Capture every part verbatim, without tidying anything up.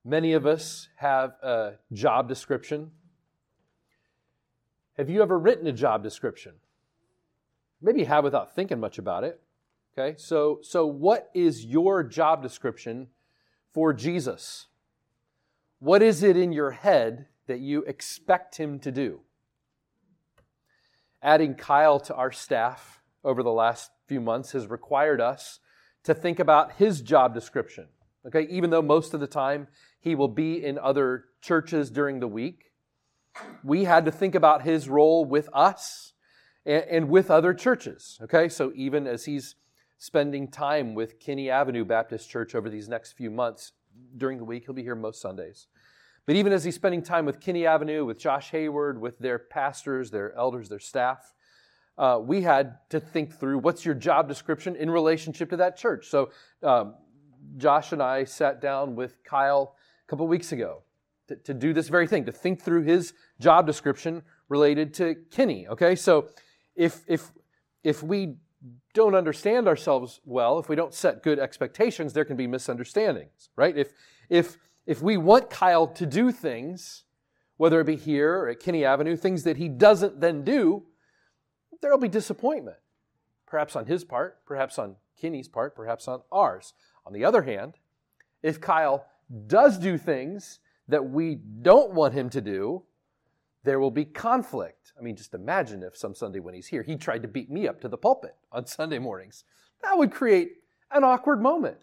Many of us have a job description. Have you ever written a job description? Maybe you have without thinking much about it. Okay, so, so what is your job description for Jesus? What is it in your head that you expect him to do? Adding Kyle to our staff over the last few months has required us to think about his job description. Okay, even though most of the time he will be in other churches during the week, we had to think about his role with us and, and with other churches. Okay, so even as he's spending time with Kinney Avenue Baptist Church over these next few months during the week, he'll be here most Sundays. But even as he's spending time with Kinney Avenue, with Josh Hayward, with their pastors, their elders, their staff, uh, we had to think through what's your job description in relationship to that church. So um, Josh and I sat down with Kyle a couple weeks ago to, to do this very thing, to think through his job description related to Kinney. Okay, so if if if we don't understand ourselves well, if we don't set good expectations, there can be misunderstandings, right? If if if we want Kyle to do things, whether it be here or at Kinney Avenue, things that he doesn't then do, there'll be disappointment. Perhaps on his part, perhaps on Kinney's part, perhaps on ours. On the other hand, if Kyle does do things that we don't want him to do, there will be conflict. I mean, just imagine if some Sunday when he's here, he tried to beat me up to the pulpit on Sunday mornings. That would create an awkward moment.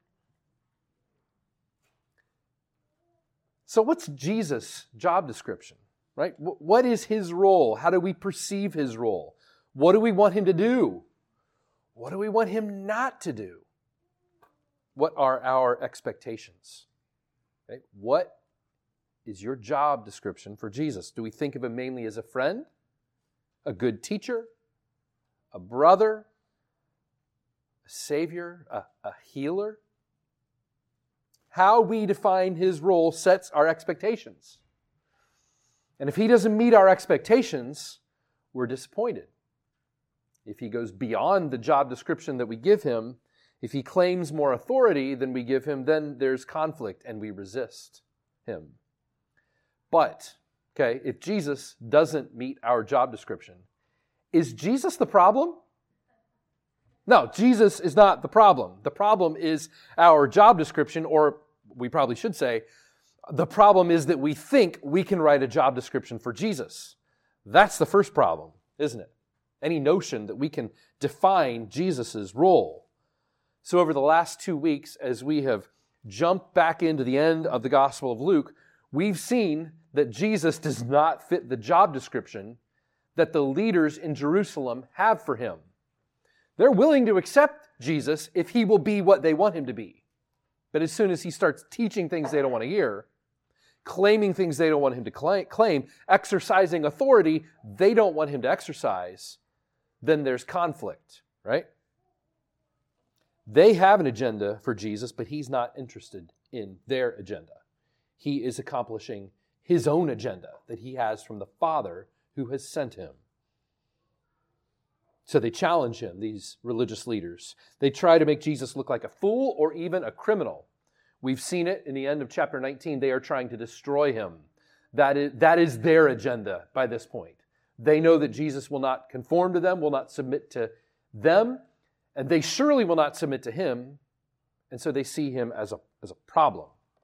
So what's Jesus' job description, right? What is his role? How do we perceive his role? What do we want him to do? What do we want him not to do? What are our expectations? Okay? What is your job description for Jesus? Do we think of him mainly as a friend, a good teacher, a brother, a savior, a, a healer? How we define his role sets our expectations. And if he doesn't meet our expectations, we're disappointed. If he goes beyond the job description that we give him, if he claims more authority than we give him, then there's conflict and we resist him. But, okay, if Jesus doesn't meet our job description, is Jesus the problem? No, Jesus is not the problem. The problem is our job description, or we probably should say, the problem is that we think we can write a job description for Jesus. That's the first problem, isn't it? Any notion that we can define Jesus' role. So over the last two weeks, as we have jumped back into the end of the Gospel of Luke, we've seen that Jesus does not fit the job description that the leaders in Jerusalem have for him. They're willing to accept Jesus if he will be what they want him to be. But as soon as he starts teaching things they don't want to hear, claiming things they don't want him to claim, exercising authority they don't want him to exercise, then there's conflict, right? They have an agenda for Jesus, but he's not interested in their agenda. He is accomplishing his own agenda that he has from the Father who has sent him. So they challenge him, these religious leaders. They try to make Jesus look like a fool or even a criminal. We've seen it in the end of chapter nineteen. They are trying to destroy him. That is, that is their agenda by this point. They know that Jesus will not conform to them, will not submit to them, and they surely will not submit to him, and so they see him as a, as a problem.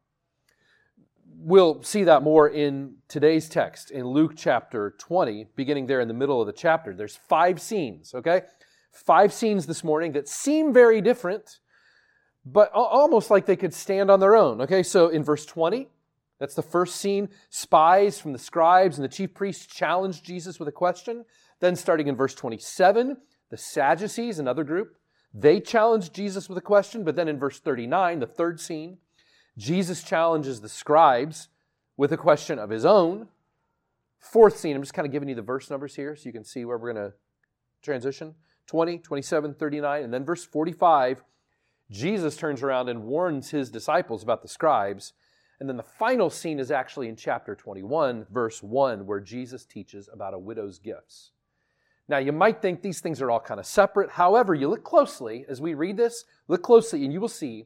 We'll see that more in today's text, in Luke chapter twenty, beginning there in the middle of the chapter. There's five scenes, okay? Five scenes this morning that seem very different, but almost like they could stand on their own, okay? So in verse twenty, that's the first scene. Spies from the scribes and the chief priests challenge Jesus with a question. Then starting in verse twenty-seven, the Sadducees, another group, they challenge Jesus with a question. But then in verse thirty-nine, the third scene, Jesus challenges the scribes with a question of his own. Fourth scene, I'm just kind of giving you the verse numbers here so you can see where we're going to transition. twenty, twenty-seven, thirty-nine, and then verse forty-five, Jesus turns around and warns his disciples about the scribes. And then the final scene is actually in chapter twenty-one, verse one, where Jesus teaches about a widow's gifts. Now, you might think these things are all kind of separate. However, you look closely as we read this, look closely, and you will see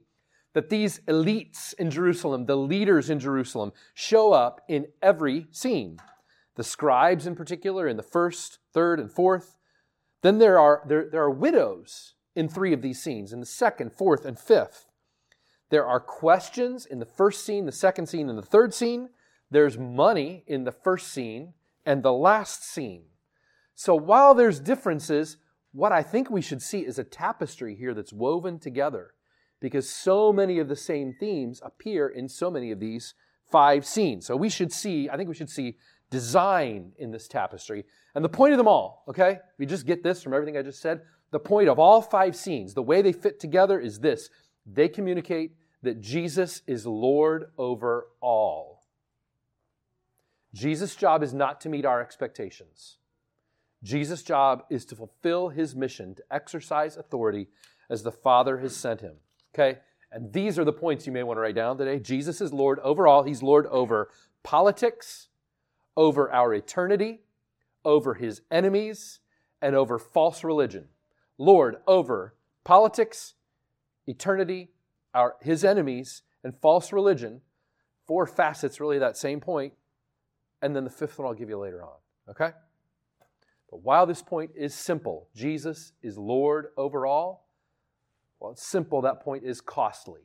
that these elites in Jerusalem, the leaders in Jerusalem, show up in every scene. The scribes in particular in the first, third, and fourth. Then there are, there, there are widows in three of these scenes, in the second, fourth, and fifth. There are questions in the first scene, the second scene, and the third scene. There's money in the first scene and the last scene. So while there's differences, what I think we should see is a tapestry here that's woven together, because so many of the same themes appear in so many of these five scenes. So we should see, I think we should see design in this tapestry. And the point of them all, okay, if you just get this from everything I just said, the point of all five scenes, the way they fit together is this. They communicate that Jesus is Lord over all. Jesus' job is not to meet our expectations. Jesus' job is to fulfill his mission, to exercise authority as the Father has sent him. Okay? And these are the points you may want to write down today. Jesus is Lord over all. He's Lord over politics, over our eternity, over his enemies, and over false religion. Lord over politics, eternity, our his enemies, and false religion. Four facets, really, of that same point. And then the fifth one I'll give you later on. Okay? But while this point is simple, Jesus is Lord over all, well, it's simple, that point is costly.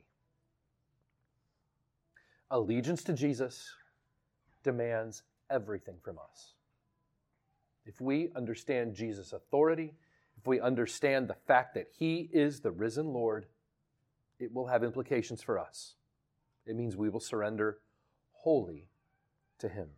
Allegiance to Jesus demands everything from us. If we understand Jesus' authority, if we understand the fact that he is the risen Lord, it will have implications for us. It means we will surrender wholly to him.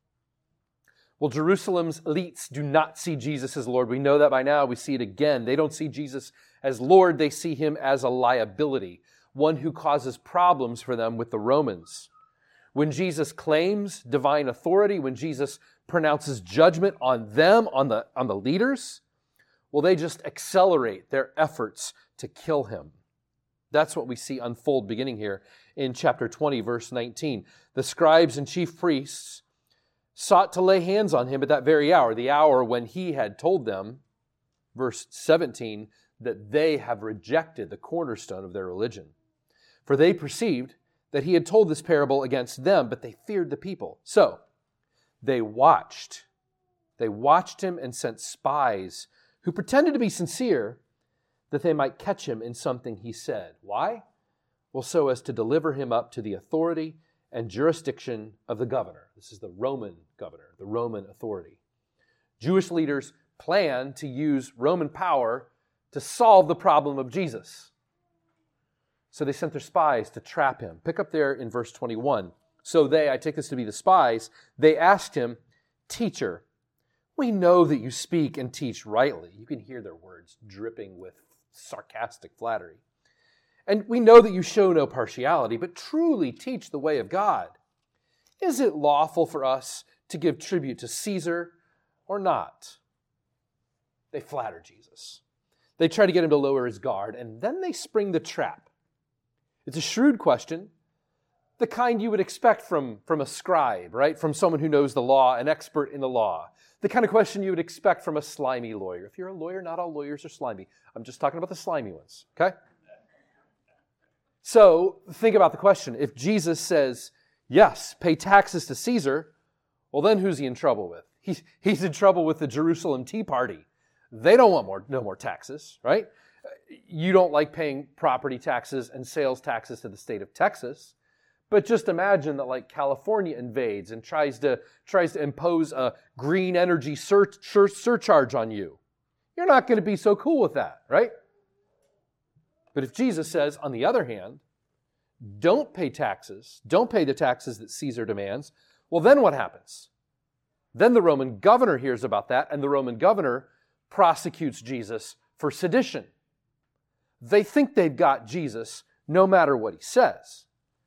Well, Jerusalem's elites do not see Jesus as Lord. We know that by now. We see it again. They don't see Jesus as Lord. They see him as a liability, one who causes problems for them with the Romans. When Jesus claims divine authority, when Jesus pronounces judgment on them, on the, on the leaders, well, they just accelerate their efforts to kill him. That's what we see unfold beginning here in chapter twenty, verse nineteen. The scribes and chief priests sought to lay hands on him at that very hour, the hour when he had told them, verse seventeen, that they have rejected the cornerstone of their religion. For they perceived that he had told this parable against them, but they feared the people. So they watched. They watched him and sent spies who pretended to be sincere that they might catch him in something he said. Why? Well, so as to deliver him up to the authority and jurisdiction of the governor. This is the Roman governor, the Roman authority. Jewish leaders planned to use Roman power to solve the problem of Jesus. So they sent their spies to trap him. Pick up there in verse twenty-one. So they, I take this to be the spies, they asked him, "Teacher, we know that you speak and teach rightly." You can hear their words dripping with sarcastic flattery. "And we know that you show no partiality, but truly teach the way of God. Is it lawful for us to give tribute to Caesar or not?" They flatter Jesus. They try to get him to lower his guard, and then they spring the trap. It's a shrewd question, the kind you would expect from, from a scribe, right? From someone who knows the law, an expert in the law. The kind of question you would expect from a slimy lawyer. If you're a lawyer, not all lawyers are slimy. I'm just talking about the slimy ones, okay? So think about the question. If Jesus says, yes, pay taxes to Caesar, well, then who's he in trouble with? He's, he's in trouble with the Jerusalem Tea Party. They don't want more, no more taxes, right? You don't like paying property taxes and sales taxes to the state of Texas, but just imagine that like California invades and tries to tries to impose a green energy sur- sur- surcharge on you. You're not going to be so cool with that, right? But if Jesus says, on the other hand, don't pay taxes, don't pay the taxes that Caesar demands, well, then what happens? Then the Roman governor hears about that, and the Roman governor prosecutes Jesus for sedition. They think they've got Jesus no matter what he says.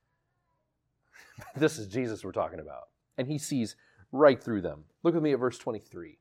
This is Jesus we're talking about. And he sees right through them. Look with me at verse twenty-three.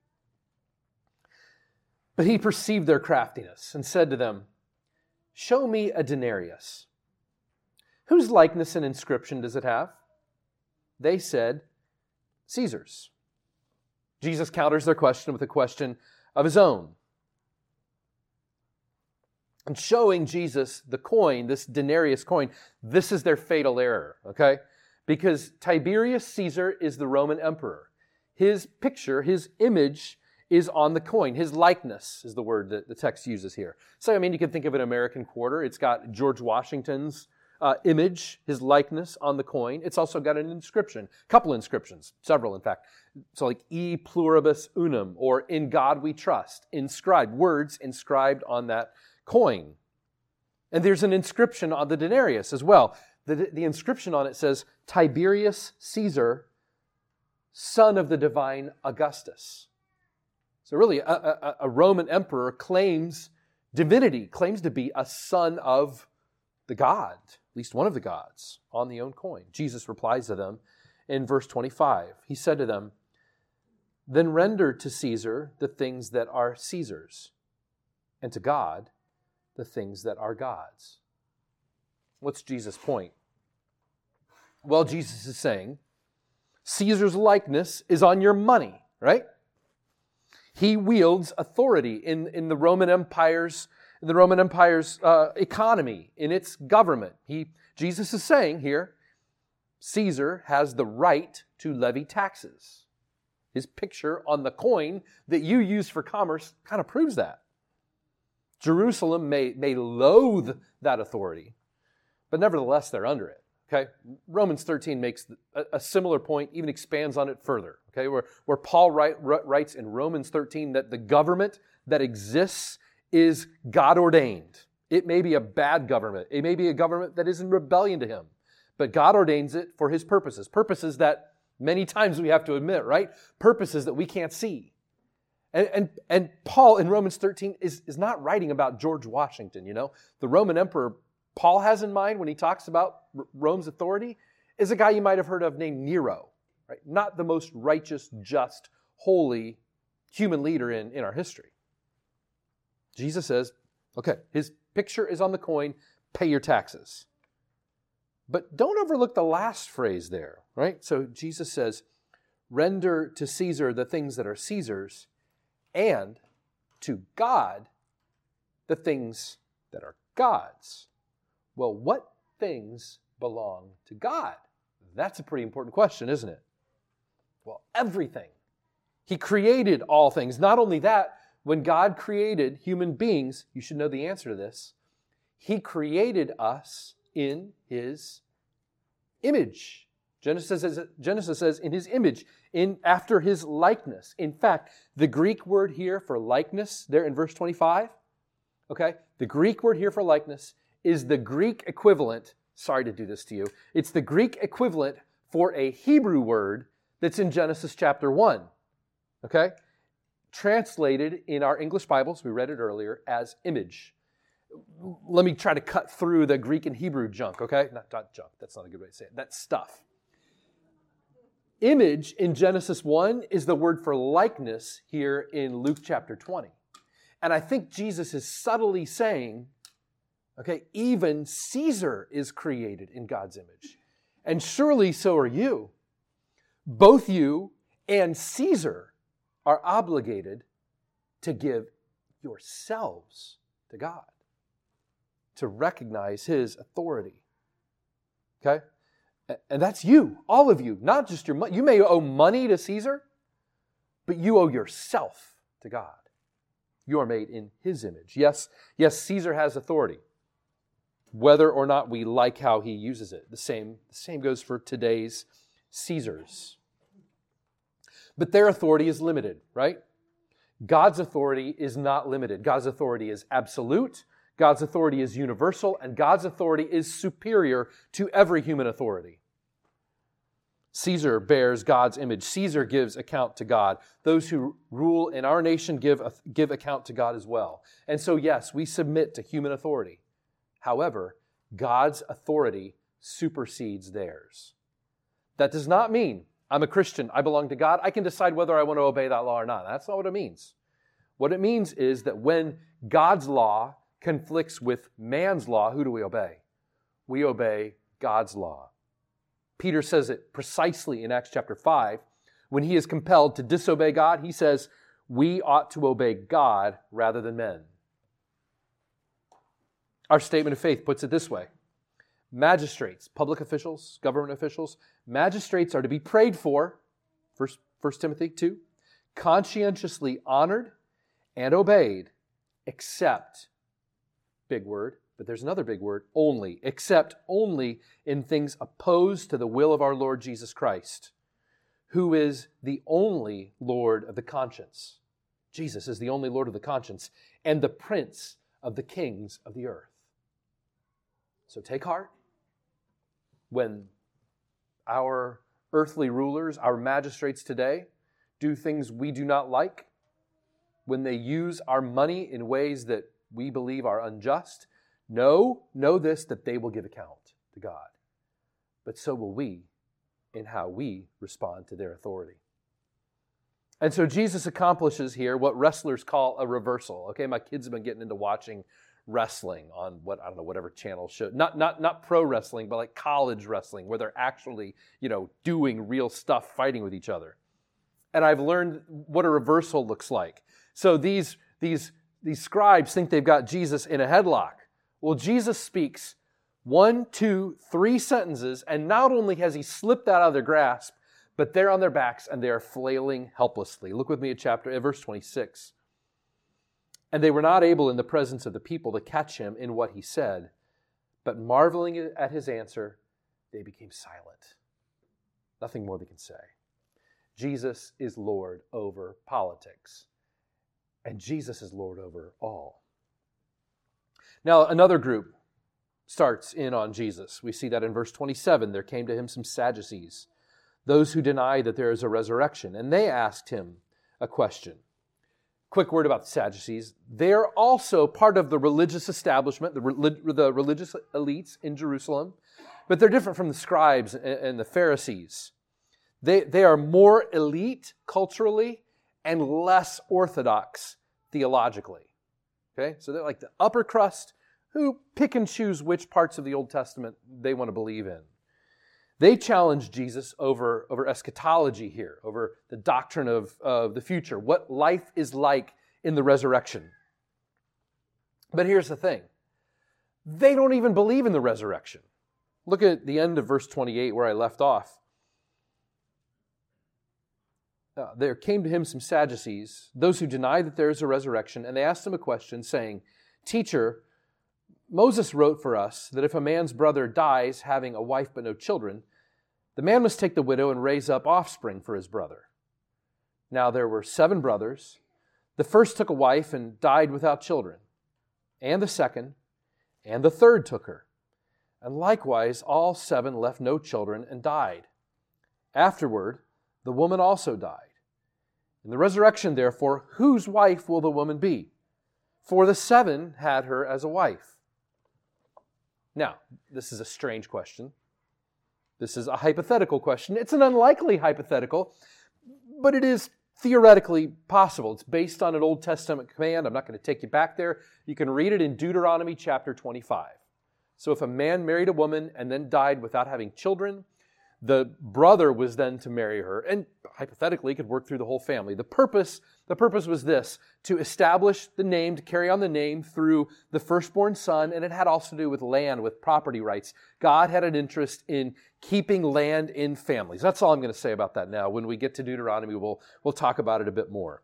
But he perceived their craftiness and said to them, "Show me a denarius. Whose likeness and inscription does it have?" They said, "Caesar's." Jesus counters their question with a question of his own. and showing Jesus the coin, this denarius coin. This is their fatal error, okay? Because Tiberius Caesar is the Roman emperor. His picture, his image is on the coin. His likeness is the word that the text uses here. So, I mean, you can think of an American quarter. It's got George Washington's uh, image, his likeness on the coin. It's also got an inscription, a couple inscriptions, several in fact. So like E pluribus unum, or in God we trust, inscribed, words inscribed on that coin. And there's an inscription on the denarius as well. The, the inscription on it says, Tiberius Caesar, son of the divine Augustus. So really, a, a, a Roman emperor claims divinity, claims to be a son of the god, at least one of the gods, on the own coin. Jesus replies to them in verse twenty-five. He said to them, then render to Caesar the things that are Caesar's, and to God the things that are God's. What's Jesus' point? Well, Jesus is saying, Caesar's likeness is on your money, right? He wields authority in, in the Roman Empire's, in the Roman Empire's uh, economy, in its government. He, Jesus is saying here, Caesar has the right to levy taxes. His picture on the coin that you use for commerce kind of proves that. Jerusalem may, may loathe that authority, but nevertheless they're under it. Okay, Romans thirteen makes a, a similar point, even expands on it further. Okay, where, where Paul write, writes in Romans thirteen that the government that exists is God ordained. It may be a bad government. It may be a government that is in rebellion to him, but God ordains it for his purposes. Purposes that many times we have to admit, right? Purposes that we can't see. And, and, and Paul in Romans thirteen is, is not writing about George Washington, you know. The Roman emperor Paul has in mind when he talks about Rome's authority is a guy you might have heard of named Nero, right? Not the most righteous, just, holy human leader in, in our history. Jesus says, okay, his picture is on the coin, pay your taxes. But don't overlook the last phrase there, right? So Jesus says, render to Caesar the things that are Caesar's, and to God the things that are God's. Well, what things belong to God? That's a pretty important question, isn't it? Well, everything. He created all things. Not only that, when God created human beings, you should know the answer to this, He created us in His image. Genesis says, Genesis says in His image, in after His likeness. In fact, the Greek word here for likeness, there in verse twenty-five, okay, the Greek word here for likeness is the Greek equivalent, sorry to do this to you, it's the Greek equivalent for a Hebrew word that's in Genesis chapter one, okay? Translated in our English Bibles, we read it earlier, as image. Let me try to cut through the Greek and Hebrew junk, okay? Not, not junk, that's not a good way to say it, that's stuff. Image in Genesis one is the word for likeness here in Luke chapter twenty. And I think Jesus is subtly saying, okay, even Caesar is created in God's image. And surely so are you. Both you and Caesar are obligated to give yourselves to God, to recognize His authority. Okay? And that's you, all of you, not just your money. You may owe money to Caesar, but you owe yourself to God. You are made in His image. Yes, yes, Caesar has authority, whether or not we like how he uses it. The same, the same goes for today's Caesars. But their authority is limited, right? God's authority is not limited. God's authority is absolute, God's authority is universal, and God's authority is superior to every human authority. Caesar bears God's image. Caesar gives account to God. Those who rule in our nation give, give account to God as well. And so, yes, we submit to human authority. However, God's authority supersedes theirs. That does not mean I'm a Christian, I belong to God, I can decide whether I want to obey that law or not. That's not what it means. What it means is that when God's law conflicts with man's law, who do we obey? We obey God's law. Peter says it precisely in Acts chapter five. When he is compelled to disobey God, he says, we ought to obey God rather than men. Our statement of faith puts it this way. Magistrates, public officials, government officials, magistrates are to be prayed for, First, First Timothy two, conscientiously honored and obeyed, except, big word, but there's another big word, only, except only in things opposed to the will of our Lord Jesus Christ, who is the only Lord of the conscience. Jesus is the only Lord of the conscience and the Prince of the kings of the earth. So take heart when our earthly rulers, our magistrates today, do things we do not like, when they use our money in ways that we believe are unjust. Know, know this, that they will give account to God. But so will we in how we respond to their authority. And so Jesus accomplishes here what wrestlers call a reversal. Okay, my kids have been getting into watching wrestling on what, I don't know, whatever channel show. Not, not, not pro wrestling, but like college wrestling, where they're actually, you know, doing real stuff, fighting with each other. And I've learned what a reversal looks like. So these, these, these scribes think they've got Jesus in a headlock. Well, Jesus speaks one, two, three sentences, and not only has he slipped that out of their grasp, but they're on their backs and they are flailing helplessly. Look with me at chapter, at verse twenty-six. And they were not able in the presence of the people to catch him in what he said, but marveling at his answer, they became silent. Nothing more they can say. Jesus is Lord over politics, and Jesus is Lord over all. Now, another group starts in on Jesus. We see that in verse twenty-seven. There came to him some Sadducees, those who deny that there is a resurrection, and they asked him a question. Quick word about the Sadducees. They're also part of the religious establishment, the, relig- the religious elites in Jerusalem, but they're different from the scribes and, and the Pharisees. They, they are more elite culturally and less orthodox theologically. Okay, so they're like the upper crust who pick and choose which parts of the Old Testament they want to believe in. They challenge Jesus over, over eschatology here, over the doctrine of, of the future, what life is like in the resurrection. But here's the thing. They don't even believe in the resurrection. Look at the end of verse twenty-eight where I left off. Uh, there came to him some Sadducees, those who deny that there is a resurrection, and they asked him a question, saying, Teacher, Moses wrote for us that if a man's brother dies having a wife but no children, the man must take the widow and raise up offspring for his brother. Now there were seven brothers. The first took a wife and died without children, and the second, and the third took her. And likewise all seven left no children and died. Afterward, the woman also died. In the resurrection, therefore, whose wife will the woman be? For the seven had her as a wife. Now, this is a strange question. This is a hypothetical question. It's an unlikely hypothetical, but it is theoretically possible. It's based on an Old Testament command. I'm not going to take you back there. You can read it in Deuteronomy chapter twenty-five. So if a man married a woman and then died without having children, the brother was then to marry her, and hypothetically could work through the whole family. The purpose, the purpose was this, to establish the name, to carry on the name through the firstborn son, and it had also to do with land, with property rights. God had an interest in keeping land in families. That's all I'm going to say about that now. When we get to Deuteronomy, we'll, we'll talk about it a bit more.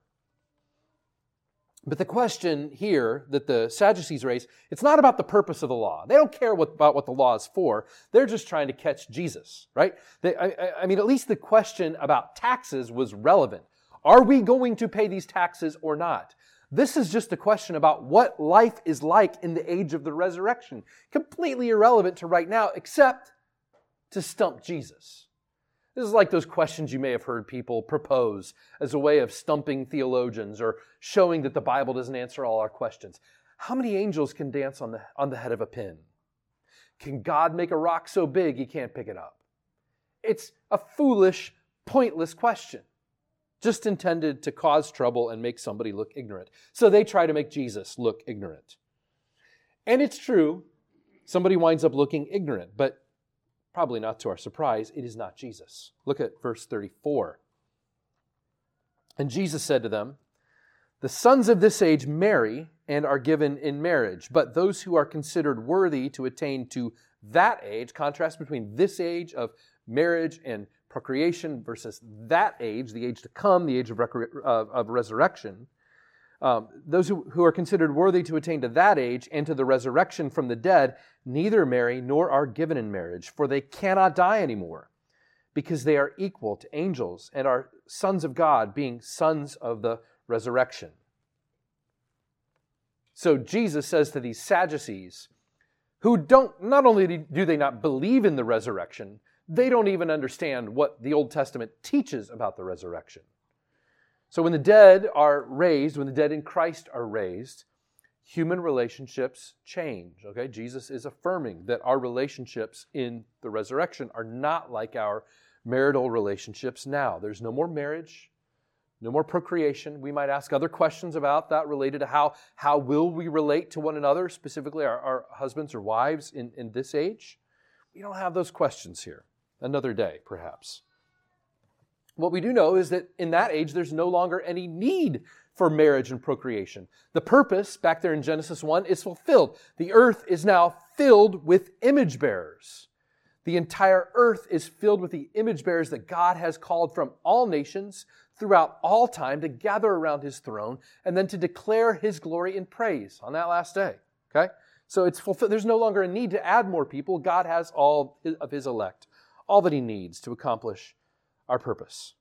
But the question here that the Sadducees raise, it's not about the purpose of the law. They don't care what, about what the law is for. They're just trying to catch Jesus, right? They, I, I mean, at least the question about taxes was relevant. Are we going to pay these taxes or not? This is just a question about what life is like in the age of the resurrection. Completely irrelevant to right now, except to stump Jesus. This is like those questions you may have heard people propose as a way of stumping theologians or showing that the Bible doesn't answer all our questions. How many angels can dance on the, on the head of a pin? Can God make a rock so big he can't pick it up? It's a foolish, pointless question, just intended to cause trouble and make somebody look ignorant. So they try to make Jesus look ignorant. And it's true, somebody winds up looking ignorant, but probably not to our surprise, it is not Jesus. Look at verse thirty-four. And Jesus said to them, The sons of this age marry and are given in marriage, but those who are considered worthy to attain to that age, contrast between this age of marriage and procreation versus that age, the age to come, the age of, recre- of, of resurrection. Um, those who, who are considered worthy to attain to that age and to the resurrection from the dead neither marry nor are given in marriage, for they cannot die anymore, because they are equal to angels and are sons of God, being sons of the resurrection. So Jesus says to these Sadducees, who don't, not only do they not believe in the resurrection, they don't even understand what the Old Testament teaches about the resurrection. So when the dead are raised, when the dead in Christ are raised, human relationships change. Okay, Jesus is affirming that our relationships in the resurrection are not like our marital relationships now. There's no more marriage, no more procreation. We might ask other questions about that related to how, how will we relate to one another, specifically our, our husbands or wives in, in this age. We don't have those questions here. Another day, perhaps. What we do know is that in that age, there's no longer any need for marriage and procreation. The purpose, back there in Genesis one, is fulfilled. The earth is now filled with image bearers. The entire earth is filled with the image bearers that God has called from all nations throughout all time to gather around His throne and then to declare His glory in praise on that last day. Okay? So it's fulfilled. There's no longer a need to add more people. God has all of His elect, all that He needs to accomplish our purpose.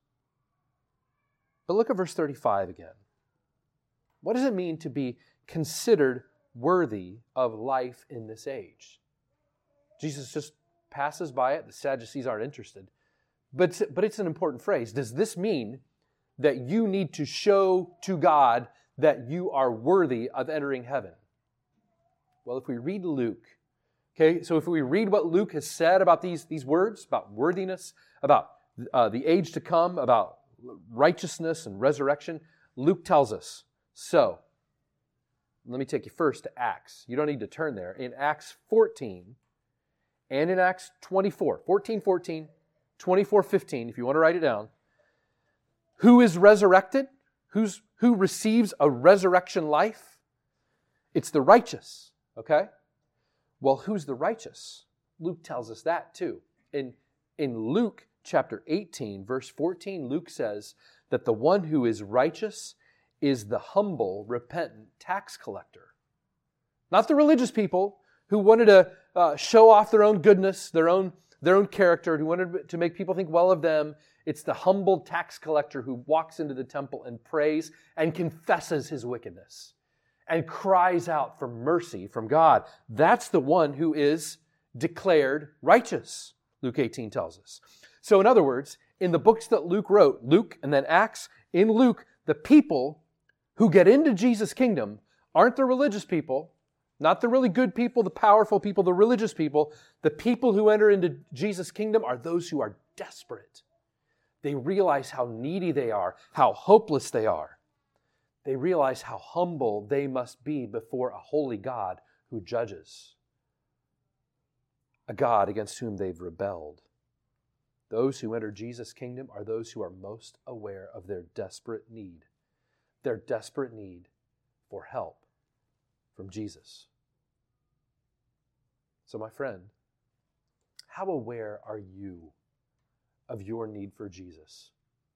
But look at verse thirty-five again. What does it mean to be considered worthy of life in this age? Jesus just passes by it. The Sadducees aren't interested. But, but it's an important phrase. Does this mean that you need to show to God that you are worthy of entering heaven? Well, if we read Luke, okay, so if we read what Luke has said about these, these words, about worthiness, about uh, the age to come, about righteousness and resurrection, Luke tells us. So, let me take you first to Acts. You don't need to turn there. In Acts fourteen and in Acts twenty-four, fourteen fourteen, twenty-four fifteen, if you want to write it down, who is resurrected? Who's, who receives a resurrection life? It's the righteous, okay? Well, who's the righteous? Luke tells us that too. In, in Luke chapter eighteen, verse fourteen, Luke says that the one who is righteous is the humble, repentant tax collector. Not the religious people who wanted to uh, show off their own goodness, their own, their own character, who wanted to make people think well of them. It's the humble tax collector who walks into the temple and prays and confesses his wickedness and cries out for mercy from God. That's the one who is declared righteous, Luke eighteen tells us. So in other words, in the books that Luke wrote, Luke and then Acts, in Luke, the people who get into Jesus' kingdom aren't the religious people, not the really good people, the powerful people, the religious people. The people who enter into Jesus' kingdom are those who are desperate. They realize how needy they are, how hopeless they are. They realize how humble they must be before a holy God who judges, a God against whom they've rebelled. Those who enter Jesus' kingdom are those who are most aware of their desperate need, their desperate need for help from Jesus. So, my friend, how aware are you of your need for Jesus?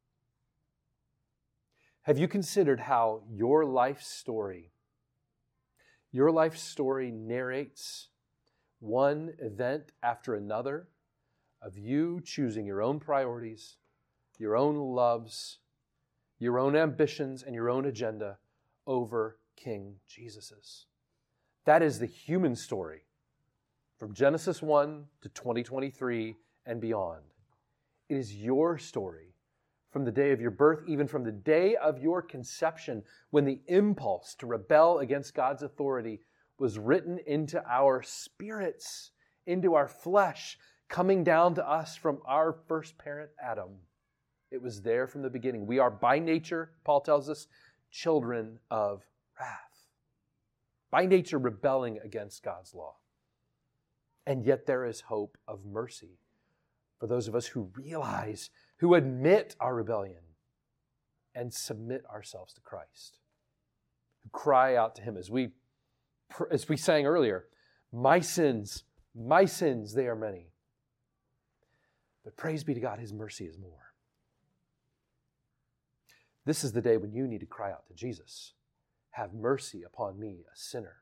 Have you considered how your life story, your life story narrates one event after another of you choosing your own priorities, your own loves, your own ambitions, and your own agenda over King Jesus's? That is the human story from Genesis one to twenty twenty-three and beyond. It is your story from the day of your birth, even from the day of your conception, when the impulse to rebel against God's authority was written into our spirits, into our flesh, coming down to us from our first parent, Adam. It was there from the beginning. We are by nature, Paul tells us, children of wrath. By nature rebelling against God's law. And yet there is hope of mercy for those of us who realize, who admit our rebellion and submit ourselves to Christ. who cry out to him. As we, as we sang earlier, my sins, my sins, they are many. But praise be to God, his mercy is more. This is the day when you need to cry out to Jesus. Have mercy upon me, a sinner.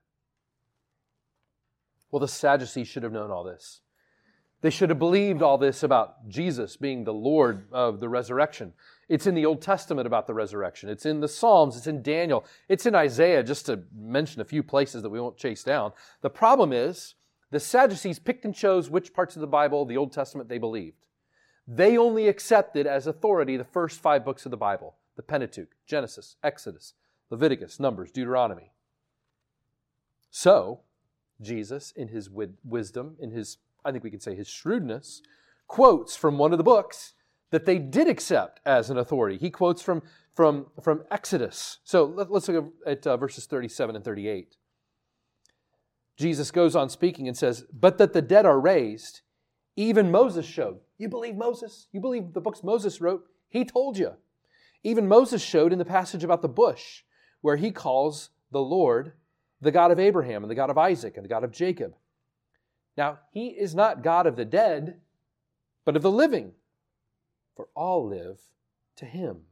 Well, the Sadducees should have known all this. They should have believed all this about Jesus being the Lord of the resurrection. It's in the Old Testament about the resurrection. It's in the Psalms. It's in Daniel. It's in Isaiah, just to mention a few places that we won't chase down. The problem is, the Sadducees picked and chose which parts of the Bible, the Old Testament, they believed. They only accepted as authority the first five books of the Bible, the Pentateuch, Genesis, Exodus, Leviticus, Numbers, Deuteronomy. So, Jesus, in his wi- wisdom, in his, I think we could say his shrewdness, quotes from one of the books that they did accept as an authority. He quotes from, from, from Exodus. So let, let's look at uh, verses thirty-seven and thirty-eight. Jesus goes on speaking and says, "But that the dead are raised, even Moses showed." You believe Moses? You believe the books Moses wrote? He told you. Even Moses showed in the passage about the bush, where he calls the Lord the God of Abraham and the God of Isaac and the God of Jacob. Now, he is not God of the dead, but of the living, for all live to him.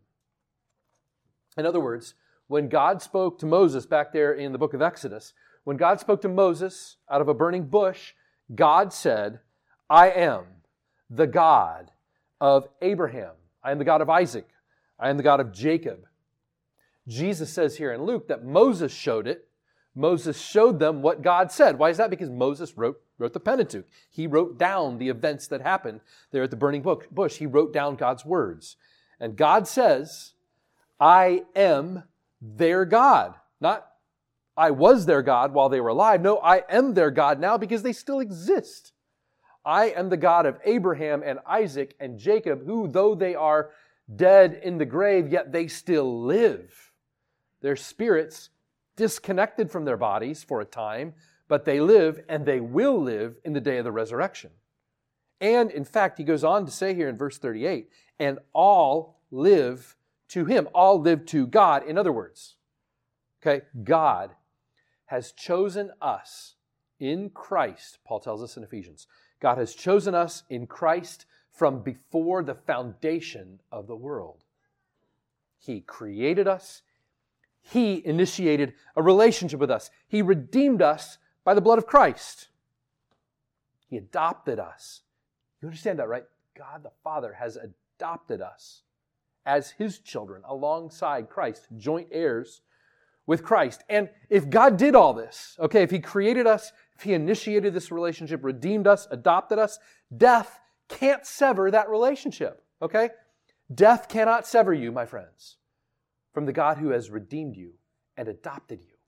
In other words, when God spoke to Moses back there in the book of Exodus, when God spoke to Moses out of a burning bush, God said, "I am the God of Abraham. I am the God of Isaac. I am the God of Jacob." Jesus says here in Luke that Moses showed it. Moses showed them what God said. Why is that? Because Moses wrote, wrote the Pentateuch. He wrote down the events that happened there at the burning bush. He wrote down God's words. And God says, "I am their God." Not, "I was their God while they were alive." No, I am their God now because they still exist. I am the God of Abraham and Isaac and Jacob, who, though they are dead in the grave, yet they still live. Their spirits disconnected from their bodies for a time, but they live and they will live in the day of the resurrection. And in fact, he goes on to say here in verse thirty-eight, "And all live to him." All live to God. In other words, okay, God has chosen us in Christ, Paul tells us in Ephesians. God has chosen us in Christ from before the foundation of the world. He created us. He initiated a relationship with us. He redeemed us by the blood of Christ. He adopted us. You understand that, right? God the Father has adopted us as his children alongside Christ, joint heirs with Christ. And if God did all this, okay, if he created us, if he initiated this relationship, redeemed us, adopted us, death can't sever that relationship, okay? Death cannot sever you, my friends, from the God who has redeemed you and adopted you.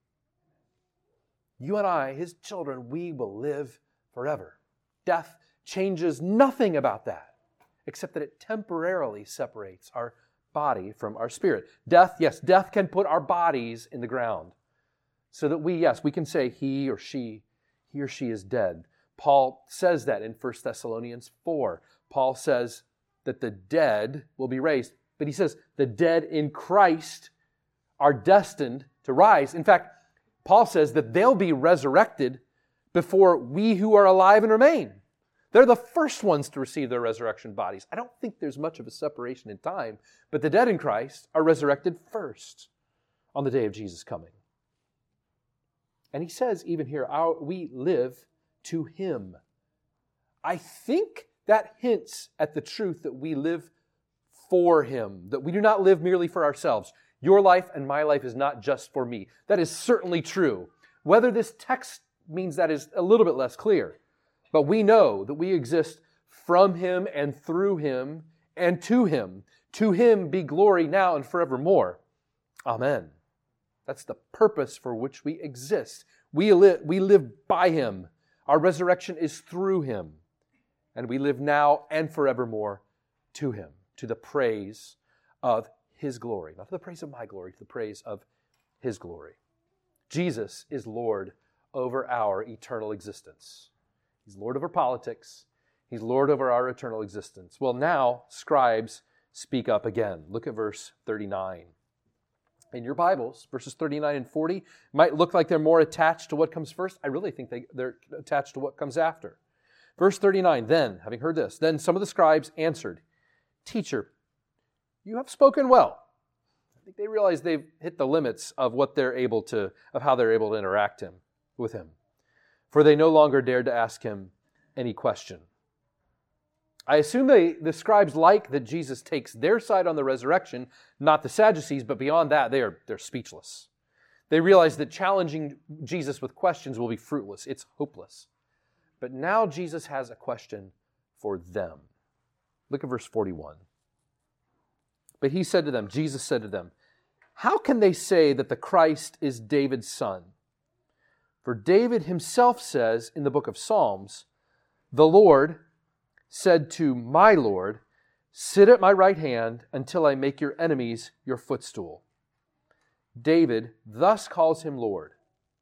You and I, his children, we will live forever. Death changes nothing about that, except that it temporarily separates our body from our spirit. Death, yes, death can put our bodies in the ground so that we, yes, we can say he or she, he or she is dead. Paul says that in First Thessalonians four. Paul says that the dead will be raised. But he says the dead in Christ are destined to rise. In fact, Paul says that they'll be resurrected before we who are alive and remain. They're the first ones to receive their resurrection bodies. I don't think there's much of a separation in time, but the dead in Christ are resurrected first on the day of Jesus' coming. And he says even here, our, we live to him. I think that hints at the truth that we live for him, that we do not live merely for ourselves. Your life and my life is not just for me. That is certainly true. Whether this text means that is a little bit less clear. But we know that we exist from him and through him and to him. To him be glory now and forevermore. Amen. That's the purpose for which we exist. We live, we live by him. Our resurrection is through him. And we live now and forevermore to him, to the praise of his glory. Not to the praise of my glory, to the praise of his glory. Jesus is Lord over our eternal existence. He's Lord over politics. He's Lord over our eternal existence. Well, now, scribes speak up again. Look at verse thirty-nine. in your Bibles, verses thirty-nine and forty, might look like they're more attached to what comes first. I really think they, they're attached to what comes after. Verse thirty-nine, then, having heard this, then some of the scribes answered, Teacher, you have spoken well. I think they realize they've hit the limits of what they're able to, of how they're able to interact him, with him. For they no longer dared to ask him any question. I assume they, the scribes like that Jesus takes their side on the resurrection, not the Sadducees, but beyond that, they are, they're speechless. They realize that challenging Jesus with questions will be fruitless. It's hopeless. But now Jesus has a question for them. Look at verse forty-one. But he said to them, Jesus said to them, how can they say that the Christ is David's son? For David himself says in the book of Psalms, the Lord said to my Lord, sit at my right hand until I make your enemies your footstool. David thus calls him Lord.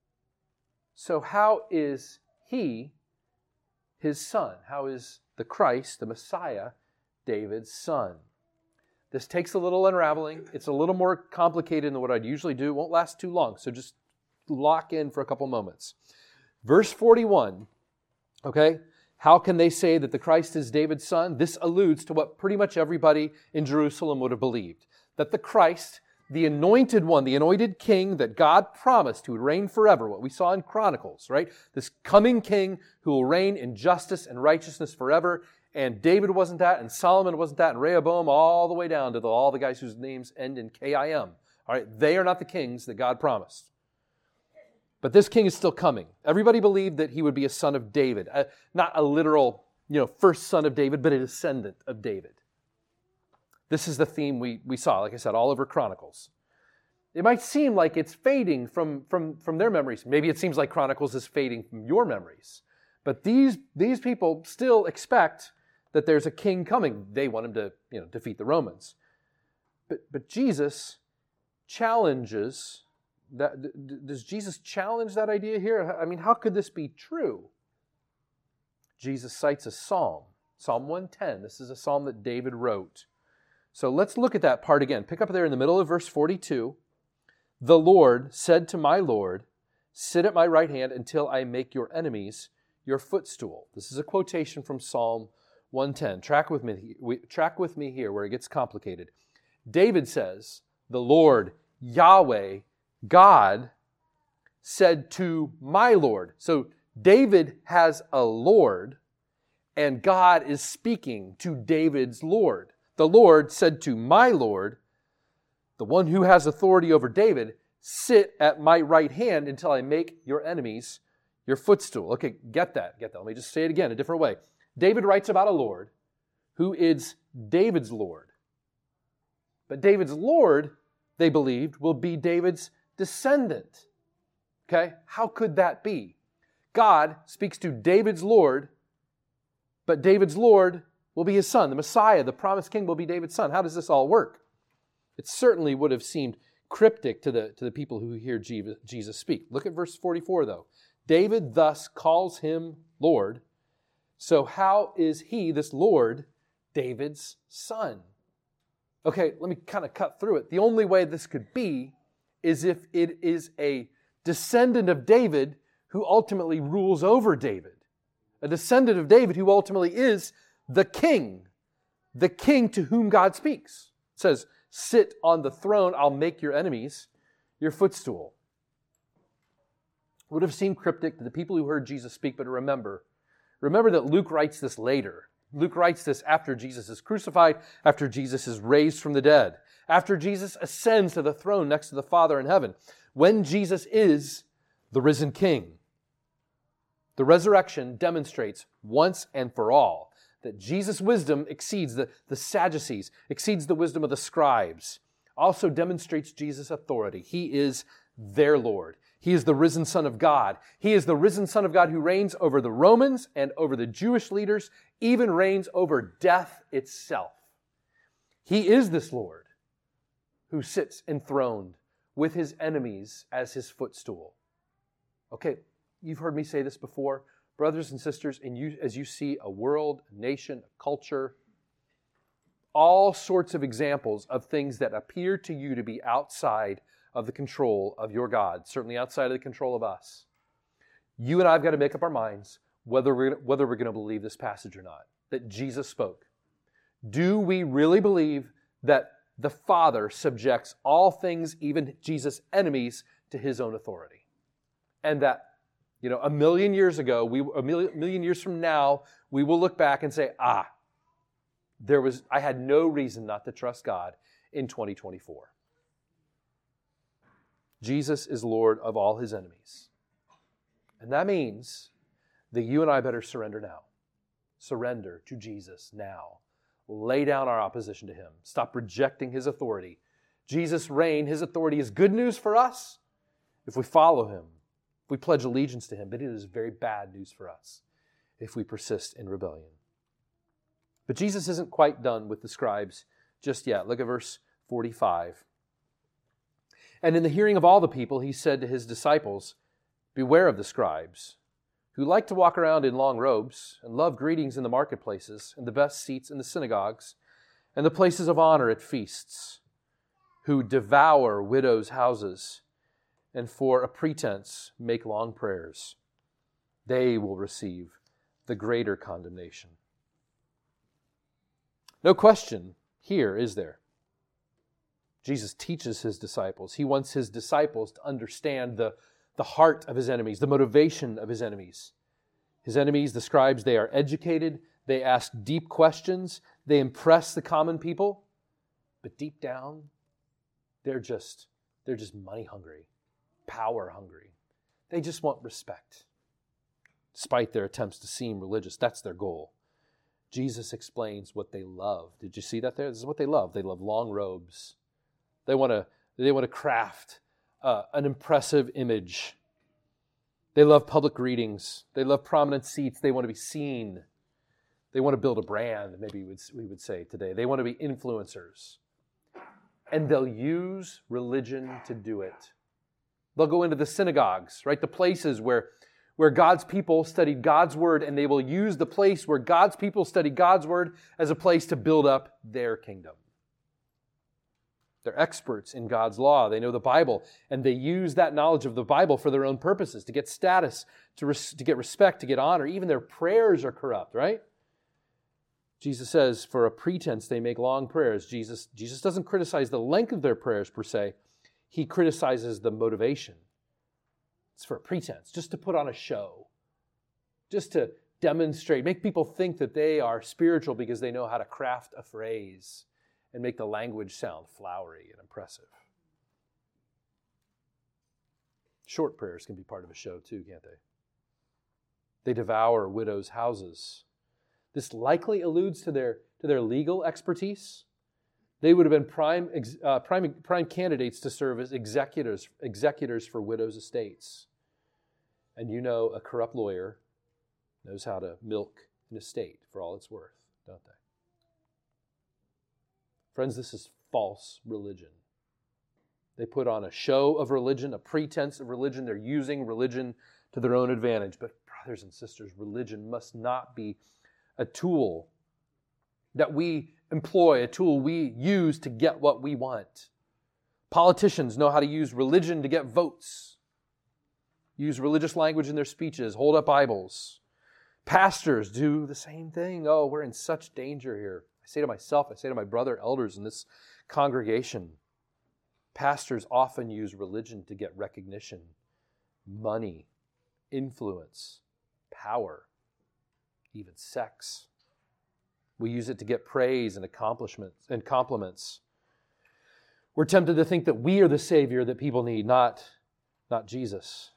So how is he his son? How is the Christ, the Messiah, David's son? This takes a little unraveling. It's a little more complicated than what I'd usually do. It won't last too long, so just lock in for a couple moments. Verse forty-one, okay? How can they say that the Christ is David's son? This alludes to what pretty much everybody in Jerusalem would have believed. That the Christ, the anointed one, the anointed king that God promised who would reign forever, what we saw in Chronicles, right? This coming king who will reign in justice and righteousness forever. And David wasn't that, and Solomon wasn't that, and Rehoboam, all the way down to the, all the guys whose names end in K I M. All right, they are not the kings that God promised. But this king is still coming. Everybody believed that he would be a son of David. Uh, not a literal, you know, first son of David, but a descendant of David. This is the theme we, we saw, like I said, all over Chronicles. It might seem like it's fading from, from, from their memories. Maybe it seems like Chronicles is fading from your memories. But these, these people still expect that there's a king coming. They want him to, you know, defeat the Romans. But, but Jesus challenges... That, does Jesus challenge that idea here? I mean, how could this be true? Jesus cites a psalm, Psalm one ten. This is a psalm that David wrote. So let's look at that part again. Pick up there in the middle of verse forty-two. The Lord said to my Lord, sit at my right hand until I make your enemies your footstool. This is a quotation from Psalm one ten. Track with me, track with me here where it gets complicated. David says, the Lord, Yahweh, God said to my Lord. So David has a Lord, and God is speaking to David's Lord. The Lord said to my Lord, the one who has authority over David, sit at my right hand until I make your enemies your footstool. Okay, get that, get that. Let me just say it again a different way. David writes about a Lord who is David's Lord. But David's Lord, they believed, will be David's descendant. Okay? How could that be? God speaks to David's Lord, but David's Lord will be his son. The Messiah, the promised king, will be David's son. How does this all work? It certainly would have seemed cryptic to the, to the people who hear Jesus speak. Look at verse forty-four, though. David thus calls him Lord. So how is he, this Lord, David's son? Okay, let me kind of cut through it. The only way this could be is if it is a descendant of David who ultimately rules over David. A descendant of David who ultimately is the king. The king to whom God speaks. It says, sit on the throne, I'll make your enemies your footstool. It would have seemed cryptic to the people who heard Jesus speak, but remember, remember that Luke writes this later. Luke writes this after Jesus is crucified, after Jesus is raised from the dead, after Jesus ascends to the throne next to the Father in heaven, when Jesus is the risen King. The resurrection demonstrates once and for all that Jesus' wisdom exceeds the, the Sadducees, exceeds the wisdom of the scribes, also demonstrates Jesus' authority. He is their Lord. He is the risen Son of God. He is the risen Son of God who reigns over the Romans and over the Jewish leaders, even reigns over death itself. He is this Lord who sits enthroned with his enemies as his footstool. Okay, you've heard me say this before. Brothers and sisters, and you, as you see a world, a nation, a culture, all sorts of examples of things that appear to you to be outside of the control of your God, certainly outside of the control of us. You and I have got to make up our minds whether we're, whether we're going to believe this passage or not, that Jesus spoke. Do we really believe that the Father subjects all things, even Jesus' enemies, to his own authority? And that, you know, a million years ago, we a million, million years from now, we will look back and say, ah, there was I had no reason not to trust God in twenty twenty-four. Jesus is Lord of all his enemies. And that means that you and I better surrender now. Surrender to Jesus now. Lay down our opposition to him. Stop rejecting his authority. Jesus' reign, his authority is good news for us if we follow him, if we pledge allegiance to him, but it is very bad news for us if we persist in rebellion. But Jesus isn't quite done with the scribes just yet. Look at verse forty-five. And in the hearing of all the people, he said to his disciples, beware of the scribes, who like to walk around in long robes and love greetings in the marketplaces and the best seats in the synagogues and the places of honor at feasts, who devour widows' houses and for a pretense make long prayers. They will receive the greater condemnation. No question here, is there? Jesus teaches his disciples. He wants his disciples to understand the, the heart of his enemies, the motivation of his enemies. His enemies, the scribes, they are educated. They ask deep questions. They impress the common people. But deep down, they're just, they're just money hungry, power hungry. They just want respect. Despite their attempts to seem religious, that's their goal. Jesus explains what they love. Did you see that there? This is what they love. They love long robes. They want to, they want to craft uh, an impressive image. They love public greetings. They love prominent seats. They want to be seen. They want to build a brand, maybe we would say today. They want to be influencers. And they'll use religion to do it. They'll go into the synagogues, right? The places where, where God's people studied God's word, and they will use the place where God's people study God's word as a place to build up their kingdom. They're experts in God's law. They know the Bible, and they use that knowledge of the Bible for their own purposes, to get status, to, res- to get respect, to get honor. Even their prayers are corrupt, right? Jesus says, for a pretense, they make long prayers. Jesus, Jesus doesn't criticize the length of their prayers per se. He criticizes the motivation. It's for a pretense, just to put on a show, just to demonstrate, make people think that they are spiritual because they know how to craft a phrase and make the language sound flowery and impressive. Short prayers can be part of a show too, can't they? They devour widows' houses. This likely alludes to their, to their legal expertise. They would have been prime, uh, prime, prime candidates to serve as executors, executors for widows' estates. And you know a corrupt lawyer knows how to milk an estate for all it's worth, don't they? Friends, this is false religion. They put on a show of religion, a pretense of religion. They're using religion to their own advantage. But brothers and sisters, religion must not be a tool that we employ, a tool we use to get what we want. Politicians know how to use religion to get votes, use religious language in their speeches, hold up Bibles. Pastors do the same thing. Oh, we're in such danger here. I say to myself, I say to my brother elders in this congregation, pastors often use religion to get recognition, money, influence, power, even sex. We use it to get praise and accomplishments and compliments. We're tempted to think that we are the Savior that people need, not, not Jesus.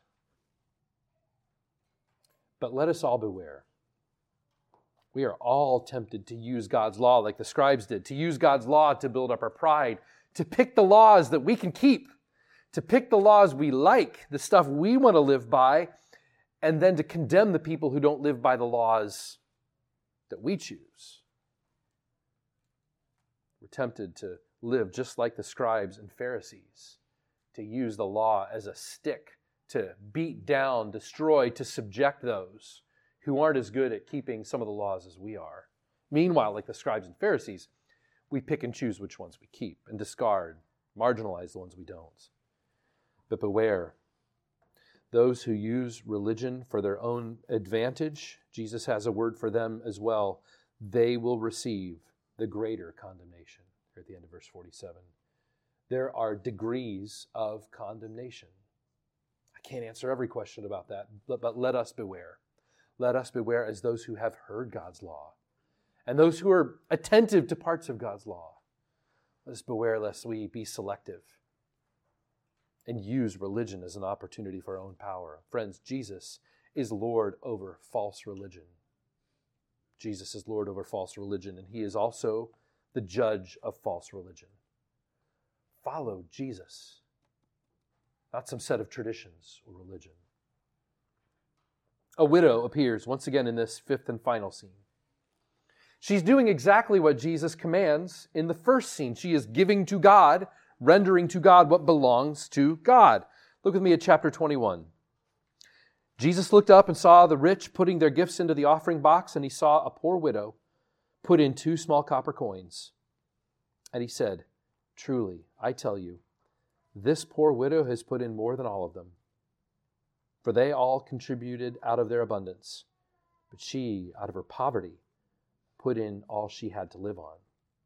But let us all beware. We are all tempted to use God's law like the scribes did, to use God's law to build up our pride, to pick the laws that we can keep, to pick the laws we like, the stuff we want to live by, and then to condemn the people who don't live by the laws that we choose. We're tempted to live just like the scribes and Pharisees, to use the law as a stick to beat down, destroy, to subject those who aren't as good at keeping some of the laws as we are. Meanwhile, like the scribes and Pharisees, we pick and choose which ones we keep and discard, marginalize the ones we don't. But beware, those who use religion for their own advantage, Jesus has a word for them as well. They will receive the greater condemnation. Here at the end of verse forty-seven. There are degrees of condemnation. I can't answer every question about that, but, but let us beware. Let us beware as those who have heard God's law and those who are attentive to parts of God's law. Let us beware lest we be selective and use religion as an opportunity for our own power. Friends, Jesus is Lord over false religion. Jesus is Lord over false religion, and He is also the judge of false religion. Follow Jesus, not some set of traditions or religion. A widow appears once again in this fifth and final scene. She's doing exactly what Jesus commands in the first scene. She is giving to God, rendering to God what belongs to God. Look with me at chapter twenty-one. Jesus looked up and saw the rich putting their gifts into the offering box, and He saw a poor widow put in two small copper coins. And He said, "Truly, I tell you, this poor widow has put in more than all of them. For they all contributed out of their abundance, but she, out of her poverty, put in all she had to live on."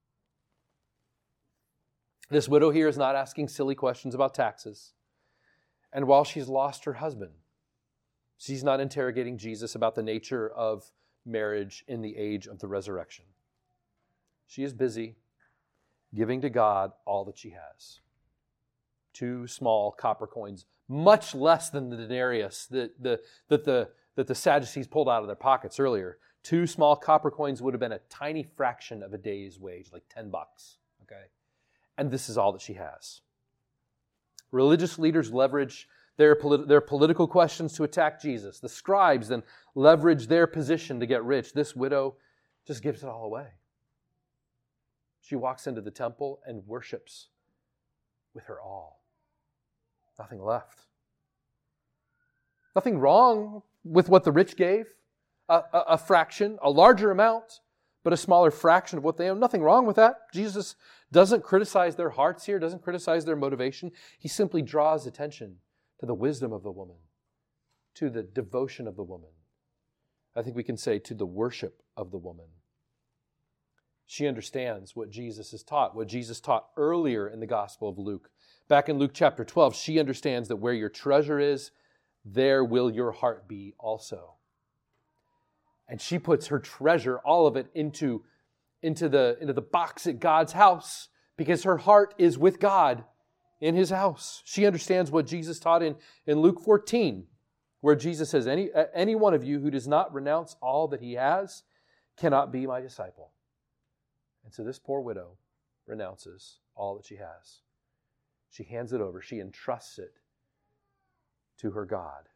This widow here is not asking silly questions about taxes. And while she's lost her husband, she's not interrogating Jesus about the nature of marriage in the age of the resurrection. She is busy giving to God all that she has. Two small copper coins, much less than the denarius that the, that the, that the Sadducees pulled out of their pockets earlier. Two small copper coins would have been a tiny fraction of a day's wage, like ten bucks. Okay? And this is all that she has. Religious leaders leverage their, polit- their political questions to attack Jesus. The scribes then leverage their position to get rich. This widow just gives it all away. She walks into the temple and worships with her all. Nothing left. Nothing wrong with what the rich gave. A, a, a fraction, a larger amount, but a smaller fraction of what they own. Nothing wrong with that. Jesus doesn't criticize their hearts here, doesn't criticize their motivation. He simply draws attention to the wisdom of the woman, to the devotion of the woman. I think we can say to the worship of the woman. She understands what Jesus has taught, what Jesus taught earlier in the Gospel of Luke. Back in Luke chapter twelve, she understands that where your treasure is, there will your heart be also. And she puts her treasure, all of it, into, into, the, into the box at God's house because her heart is with God in His house. She understands what Jesus taught in, in Luke fourteen, where Jesus says, any, any one of you who does not renounce all that he has cannot be my disciple. And so this poor widow renounces all that she has. She hands it over. She entrusts it to her God.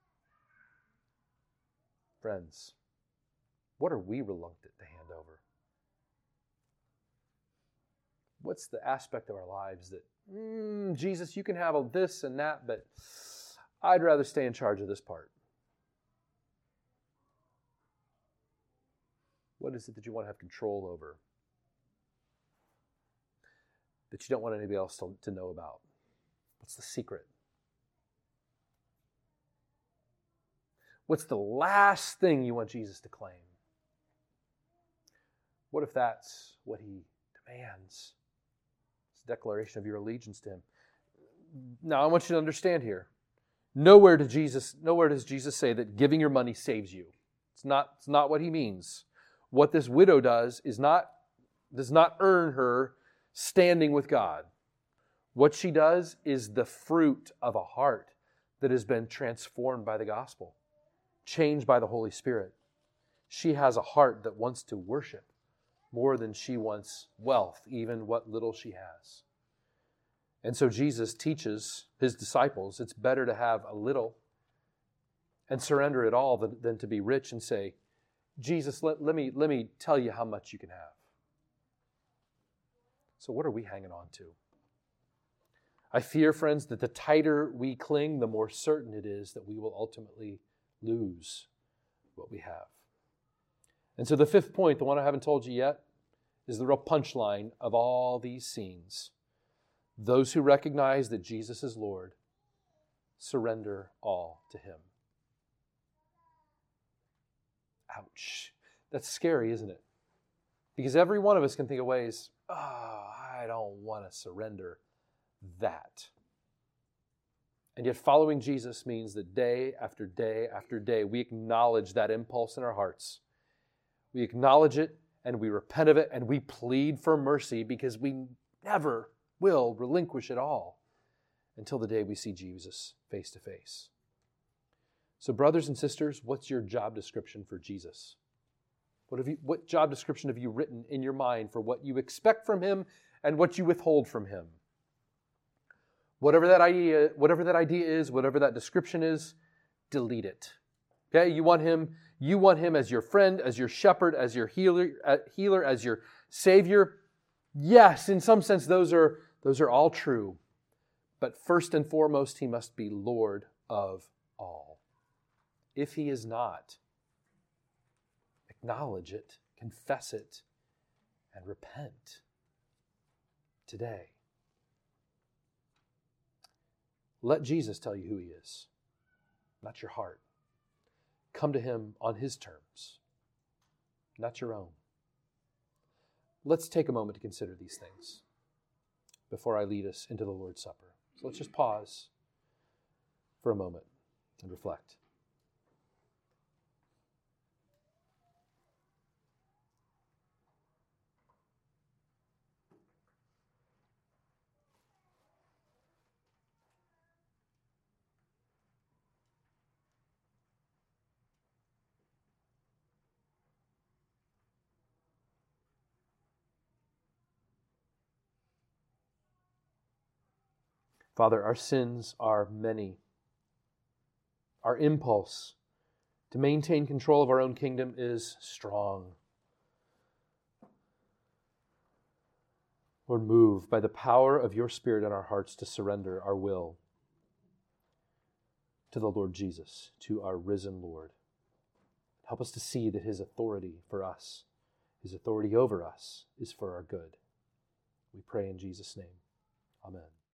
Friends, what are we reluctant to hand over? What's the aspect of our lives that, mm, Jesus, you can have all this and that, but I'd rather stay in charge of this part? What is it that you want to have control over, that you don't want anybody else to, to know about? What's the secret? What's the last thing you want Jesus to claim? What if that's what He demands? It's a declaration of your allegiance to Him. Now, I want you to understand here. Nowhere does Jesus, nowhere does Jesus say that giving your money saves you. It's not, it's not what He means. What this widow does is not, does not earn her standing with God. What she does is the fruit of a heart that has been transformed by the gospel, changed by the Holy Spirit. She has a heart that wants to worship more than she wants wealth, even what little she has. And so Jesus teaches His disciples it's better to have a little and surrender it all than, than to be rich and say, Jesus, let, let me, let me tell you how much you can have. So what are we hanging on to? I fear, friends, that the tighter we cling, the more certain it is that we will ultimately lose what we have. And so the fifth point, the one I haven't told you yet, is the real punchline of all these scenes. Those who recognize that Jesus is Lord surrender all to him. Ouch. That's scary, isn't it? Because every one of us can think of ways, oh, I don't want to surrender that. And yet following Jesus means that day after day after day, we acknowledge that impulse in our hearts. We acknowledge it and we repent of it and we plead for mercy because we never will relinquish it all until the day we see Jesus face to face. So brothers and sisters, what's your job description for Jesus? What have you, what job description have you written in your mind for what you expect from him and what you withhold from him? Whatever that idea, whatever that idea is, whatever that description is, delete it. Okay? You want him, you want him as your friend, as your shepherd, as your healer, uh, healer, as your savior. Yes, in some sense those are those are all true. But first and foremost, he must be Lord of all. If he is not, acknowledge it, confess it, and repent today. Let Jesus tell you who he is, not your heart. Come to him on his terms, not your own. Let's take a moment to consider these things before I lead us into the Lord's Supper. So let's just pause for a moment and reflect. Father, our sins are many. Our impulse to maintain control of our own kingdom is strong. Lord, move by the power of your Spirit in our hearts to surrender our will to the Lord Jesus, to our risen Lord. Help us to see that his authority for us, his authority over us, is for our good. We pray in Jesus' name. Amen.